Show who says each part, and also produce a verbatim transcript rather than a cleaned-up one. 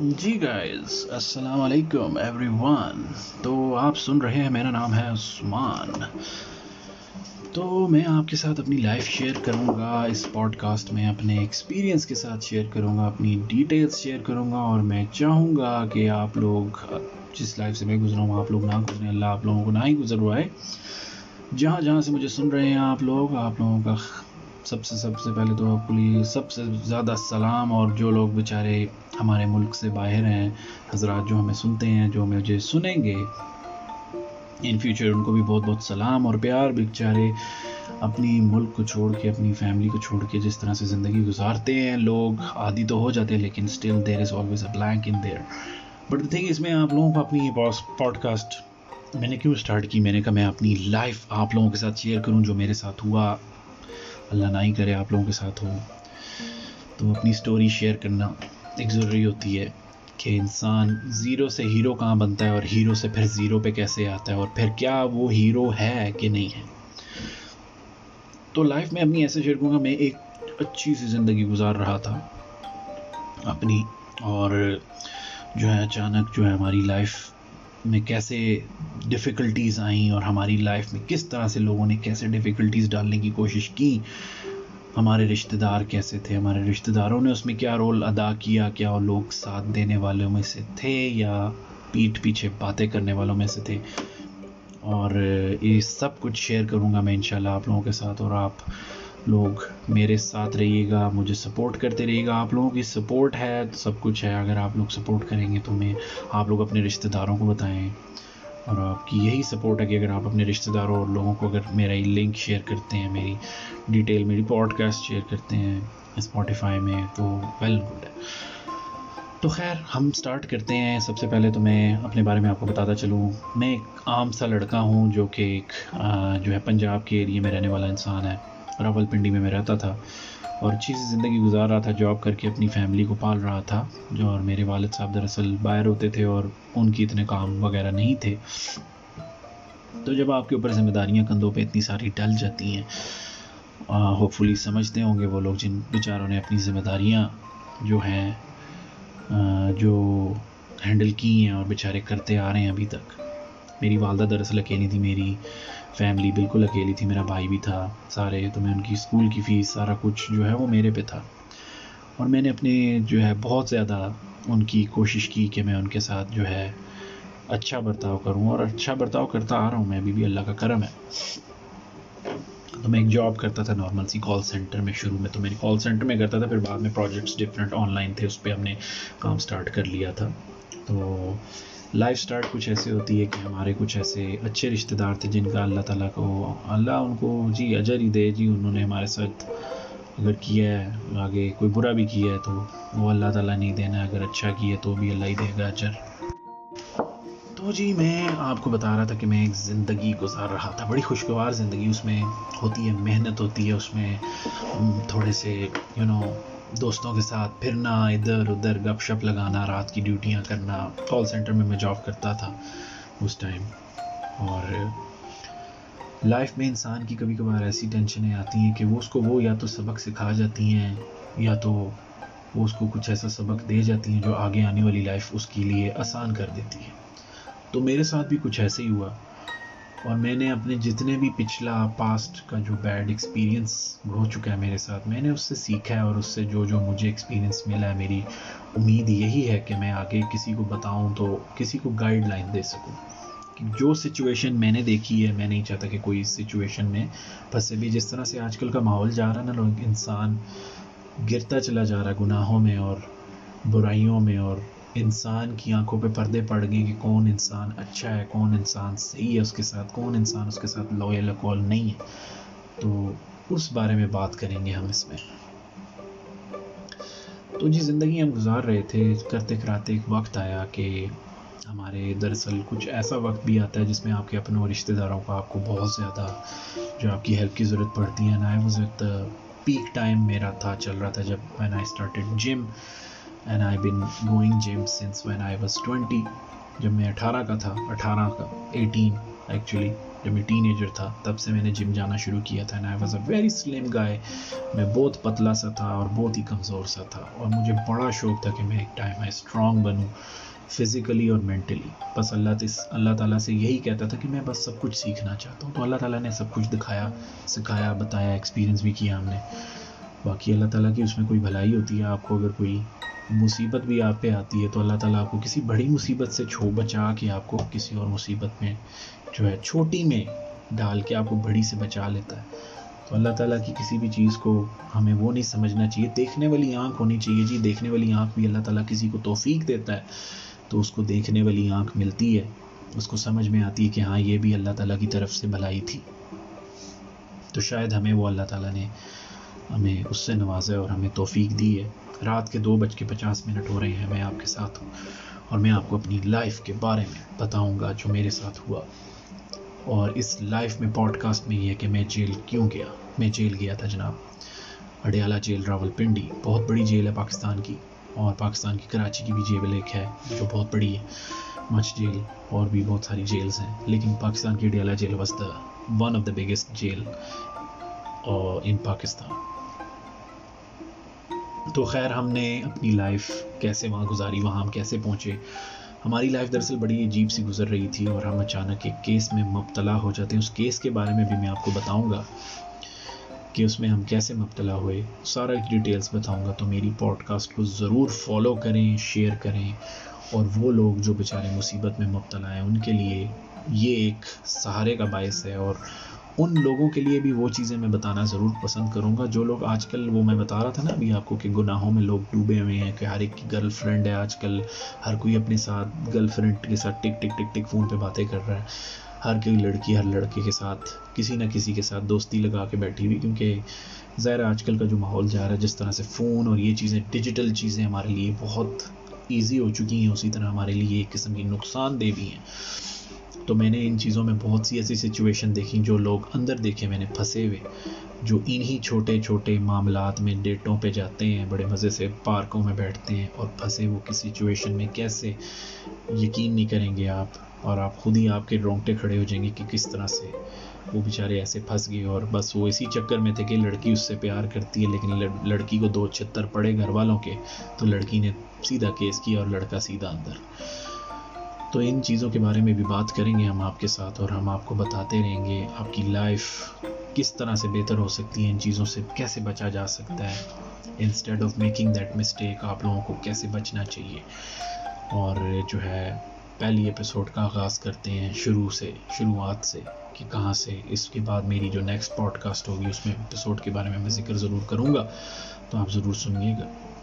Speaker 1: जी guys, अस्सलाम वालेकुम everyone. तो आप सुन रहे हैं, मेरा नाम है उस्मान। तो मैं आपके साथ अपनी लाइफ शेयर करूंगा इस पॉडकास्ट में, अपने एक्सपीरियंस के साथ शेयर करूंगा, अपनी डिटेल्स शेयर करूंगा। और मैं चाहूँगा कि आप लोग जिस लाइफ से मैं गुजरा हूँ आप लोग ना गुजरें, अल्लाह आप लोगों को ना ही गुजरवाए। जहाँ जहाँ से मुझे सुन रहे हैं आप लोग, आप लोगों का सबसे सबसे पहले तो आपके लिए सबसे ज़्यादा सलाम। और जो लोग बेचारे हमारे मुल्क से बाहर हैं, हजरात जो हमें सुनते हैं, जो मुझे सुनेंगे इन फ्यूचर, उनको भी बहुत बहुत सलाम और प्यार। बेचारे अपनी मुल्क को छोड़ के, अपनी फैमिली को छोड़ के जिस तरह से ज़िंदगी गुजारते हैं, लोग आदी तो हो जाते हैं, लेकिन still there is always a blank in there. But the thing इसमें आप लोगों को अपनी पॉडकास्ट मैंने क्यों स्टार्ट की, मैंने कहा मैं अपनी लाइफ आप लोगों के साथ शेयर करूं, जो मेरे साथ हुआ, अल्लाह ना ही करे आप लोगों के साथ हो। तो अपनी स्टोरी शेयर करना एक ज़रूरी होती है कि इंसान ज़ीरो से हीरो कहाँ बनता है और हीरो से फिर ज़ीरो पे कैसे आता है, और फिर क्या वो हीरो है कि नहीं है। तो लाइफ में अपनी ऐसे शेयर करूँगा, मैं एक अच्छी सी ज़िंदगी गुजार रहा था अपनी, और जो है अचानक जो है हमारी लाइफ में कैसे डिफ़िकल्टीज़ आई, और हमारी लाइफ में किस तरह से लोगों ने कैसे डिफ़िकल्टीज़ डालने की कोशिश की, हमारे रिश्तेदार कैसे थे, हमारे रिश्तेदारों ने उसमें क्या रोल अदा किया, क्या वो लोग साथ देने वालों में से थे या पीठ पीछे बातें करने वालों में से थे। और ये सब कुछ शेयर करूँगा मैं इंशाल्लाह आप लोगों के साथ, और आप लोग मेरे साथ रहिएगा, मुझे सपोर्ट करते रहिएगा। आप लोगों की सपोर्ट है तो सब कुछ है। अगर आप लोग सपोर्ट करेंगे तो मैं आप लोग अपने रिश्तेदारों को बताएं, और आपकी यही सपोर्ट है कि अगर आप अपने रिश्तेदारों और लोगों को अगर मेरा ये लिंक शेयर करते हैं, मेरी डिटेल, मेरी पॉडकास्ट शेयर करते हैं स्पॉटिफाई में, तो वेल गुड है। तो खैर हम स्टार्ट करते हैं। सबसे पहले तो मैं अपने बारे में आपको बताता चलूँ, मैं एक आम सा लड़का हूँ जो कि एक जो है पंजाब के एरिया में रहने वाला इंसान है। रावलपिंडी में मैं रहता था और अच्छी सी ज़िंदगी गुजार रहा था, जॉब करके अपनी फैमिली को पाल रहा था। जो और मेरे वालिद साहब दरअसल बाहर होते थे और उनकी इतने काम वगैरह नहीं थे। तो जब आपके ऊपर जिम्मेदारियां कंधों पे इतनी सारी डल जाती हैं, होपफुली समझते होंगे वो लोग जिन बेचारों ने अपनी जिम्मेदारियां जो हैं जो हैंडल की हैं और बेचारे करते आ रहे हैं अभी तक। मेरी वालदा दरअसल अकेली थी, मेरी फैमिली बिल्कुल अकेली थी, मेरा भाई भी था सारे, तो मैं उनकी स्कूल की फ़ीस सारा कुछ जो है वो मेरे पे था। और मैंने अपने जो है बहुत ज़्यादा उनकी कोशिश की कि मैं उनके साथ जो है अच्छा बर्ताव करूं, और अच्छा बर्ताव करता आ रहा हूं मैं अभी भी, अल्लाह का करम है। तो मैं एक जॉब करता था नॉर्मल सी कॉल सेंटर में। शुरू में तो मेरे कॉल सेंटर में करता था, फिर बाद में प्रोजेक्ट्स डिफरेंट ऑनलाइन थे, उस पर हमने काम स्टार्ट कर लिया था। तो लाइफ स्टार्ट कुछ ऐसे होती है कि हमारे कुछ ऐसे अच्छे रिश्तेदार थे जिनका अल्लाह ताला को, अल्लाह उनको जी अजर ही दे जी, उन्होंने हमारे साथ अगर किया है, आगे कोई बुरा भी किया है तो वो अल्लाह ताला नहीं देना, अगर अच्छा किया तो भी अल्लाह ही देगा अजर। तो जी मैं आपको बता रहा था कि मैं एक ज़िंदगी गुजार रहा था, बड़ी खुशगवार ज़िंदगी। उसमें होती है मेहनत, होती है उसमें थोड़े से यू नो दोस्तों के साथ फिरना, इधर उधर गपशप लगाना, रात की ड्यूटियां करना। कॉल सेंटर में मैं जॉब करता था उस टाइम। और लाइफ में इंसान की कभी कभार ऐसी टेंशनें आती हैं कि वो उसको वो या तो सबक सिखा जाती हैं, या तो वो उसको कुछ ऐसा सबक दे जाती हैं जो आगे आने वाली लाइफ उसके लिए आसान कर देती है। तो मेरे साथ भी कुछ ऐसे ही हुआ, और मैंने अपने जितने भी पिछला पास्ट का जो बैड एक्सपीरियंस हो चुका है मेरे साथ, मैंने उससे सीखा है, और उससे जो जो मुझे एक्सपीरियंस मिला है, मेरी उम्मीद यही है कि मैं आगे किसी को बताऊं तो किसी को गाइडलाइन दे सकूं कि जो सिचुएशन मैंने देखी है, मैं नहीं चाहता कि कोई इस सिचुएशन में फंसे भी। जिस तरह से आजकल का माहौल जा रहा है ना, लोग इंसान गिरता चला जा रहा है गुनाहों में और बुराइयों में, और इंसान की आंखों पे पर्दे पड़ गए कि कौन इंसान अच्छा है, कौन इंसान सही है उसके साथ, कौन इंसान उसके साथ लॉयल अकॉल नहीं है। तो उस बारे में बात करेंगे हम इसमें। तो जी ज़िंदगी हम गुजार रहे थे, करते कराते एक वक्त आया कि हमारे दरअसल कुछ ऐसा वक्त भी आता है जिसमें आपके अपनों रिश्तेदारों का आपको बहुत ज़्यादा जो आपकी हेल्प की ज़रूरत पड़ती है। ना वो पीक टाइम मेरा था, चल रहा था जब when I started gym, and I've been going gym since when I was twenty। जब मैं अठारह का था, अठारह का अठारह ایکچولی جب میں ٹین ایجر تھا تب سے میں نے جم جانا شروع کیا تھا. And I was a very slim guy. میں بہت پتلا سا تھا اور بہت ہی کمزور سا تھا, اور مجھے بڑا شوق تھا کہ میں ایک ٹائم میں اسٹرانگ بنوں فزیکلی اور مینٹلی. بس اللہ تس اللہ تعالیٰ سے یہی کہتا تھا کہ میں بس سب کچھ سیکھنا چاہتا ہوں. تو اللہ تعالیٰ نے سب کچھ دکھایا, سکھایا, بتایا, ایکسپیرینس بھی کیا ہم نے. باقی اللہ تعالیٰ کی اس میں کوئی بھلائی ہوتی ہے. آپ کو اگر کوئی مصیبت بھی آپ پہ آتی ہے تو اللہ تعالیٰ آپ کو کسی بڑی مصیبت سے چھو بچا کے آپ کو کسی اور مصیبت میں جو ہے چھوٹی میں ڈال کے آپ کو بڑی سے بچا لیتا ہے. تو اللہ تعالیٰ کی کسی بھی چیز کو ہمیں وہ نہیں سمجھنا چاہیے. دیکھنے والی آنکھ ہونی چاہیے جی. دیکھنے والی آنکھ بھی اللہ تعالیٰ کسی کو توفیق دیتا ہے تو اس کو دیکھنے والی آنکھ ملتی ہے, اس کو سمجھ میں آتی ہے کہ ہاں یہ بھی اللہ تعالیٰ کی طرف سے بھلائی تھی. تو شاید ہمیں وہ اللہ تعالیٰ نے ہمیں اس سے نوازا اور ہمیں توفیق دی ہے. رات کے دو بج کے پچاس منٹ ہو رہے ہیں, میں آپ کے ساتھ ہوں اور میں آپ کو اپنی لائف کے بارے میں بتاؤں گا جو میرے ساتھ ہوا. اور اس لائف میں پوڈ کاسٹ میں یہ ہے کہ میں جیل کیوں گیا. میں جیل گیا تھا جناب, اڈیالہ جیل راول پنڈی. بہت بڑی جیل ہے پاکستان کی, اور پاکستان کی کراچی کی بھی جیل ایک ہے جو بہت بڑی ہے, مچ جیل, اور بھی بہت ساری جیلز ہیں. لیکن پاکستان کی Adiala jail was the one of the biggest jail in Pakistan. تو خیر ہم نے اپنی لائف کیسے وہاں گزاری, وہاں ہم کیسے پہنچے. ہماری لائف دراصل بڑی عجیب سی گزر رہی تھی اور ہم اچانک ایک کیس میں مبتلا ہو جاتے ہیں. اس کیس کے بارے میں بھی میں آپ کو بتاؤں گا کہ اس میں ہم کیسے مبتلا ہوئے, سارا ڈیٹیلز بتاؤں گا. تو میری پوڈ کاسٹ کو ضرور فالو کریں, شیئر کریں, اور وہ لوگ جو بیچارے مصیبت میں مبتلا ہیں ان کے لیے یہ ایک سہارے کا باعث ہے. اور ان لوگوں کے لیے بھی وہ چیزیں میں بتانا ضرور پسند کروں گا جو لوگ آج کل, وہ میں بتا رہا تھا نا ابھی آپ کو کہ گناہوں میں لوگ ڈوبے ہوئے ہیں, کہ ہر ایک کی گرل فرینڈ ہے آج کل, ہر کوئی اپنے ساتھ گرل فرینڈ کے ساتھ ٹک ٹک ٹک ٹک فون پہ باتیں کر رہا ہے. ہر کوئی لڑکی ہر لڑکے کے ساتھ کسی نہ کسی کے ساتھ دوستی لگا کے بیٹھی ہوئی, کیونکہ ظاہر آج کل کا جو ماحول جا رہا ہے, جس طرح سے فون اور یہ چیزیں ڈیجیٹل چیزیں ہمارے لیے بہت ایزی ہو چکی ہیں, اسی طرح ہمارے لیے ایک قسم کی نقصان دہ بھی ہیں. تو میں نے ان چیزوں میں بہت سی ایسی سچویشن دیکھی جو لوگ اندر دیکھے میں نے پھنسے ہوئے, جو انہی چھوٹے چھوٹے معاملات میں ڈیٹوں پہ جاتے ہیں, بڑے مزے سے پارکوں میں بیٹھتے ہیں اور پھنسے وہ کسی سچویشن میں کیسے یقین نہیں کریں گے آپ, اور آپ خود ہی آپ کے رونگٹے کھڑے ہو جائیں گے کہ کس طرح سے وہ بیچارے ایسے پھنس گئے. اور بس وہ اسی چکر میں تھے کہ لڑکی اس سے پیار کرتی ہے, لیکن لڑکی کو دو چھتر پڑے گھر والوں کے, تو لڑکی نے سیدھا کیس کیا اور لڑکا سیدھا اندر. تو ان چیزوں کے بارے میں بھی بات کریں گے ہم آپ کے ساتھ, اور ہم آپ کو بتاتے رہیں گے آپ کی لائف کس طرح سے بہتر ہو سکتی ہے, ان چیزوں سے کیسے بچا جا سکتا ہے, instead of making that mistake آپ لوگوں کو کیسے بچنا چاہیے. اور جو ہے پہلی ایپیسوڈ کا آغاز کرتے ہیں شروع سے, شروعات سے, کہ کہاں سے. اس کے بعد میری جو نیکسٹ پوڈ کاسٹ ہوگی اس میں ایپیسوڈ کے بارے میں میں ذکر ضرور کروں گا, تو آپ ضرور سنیے گا.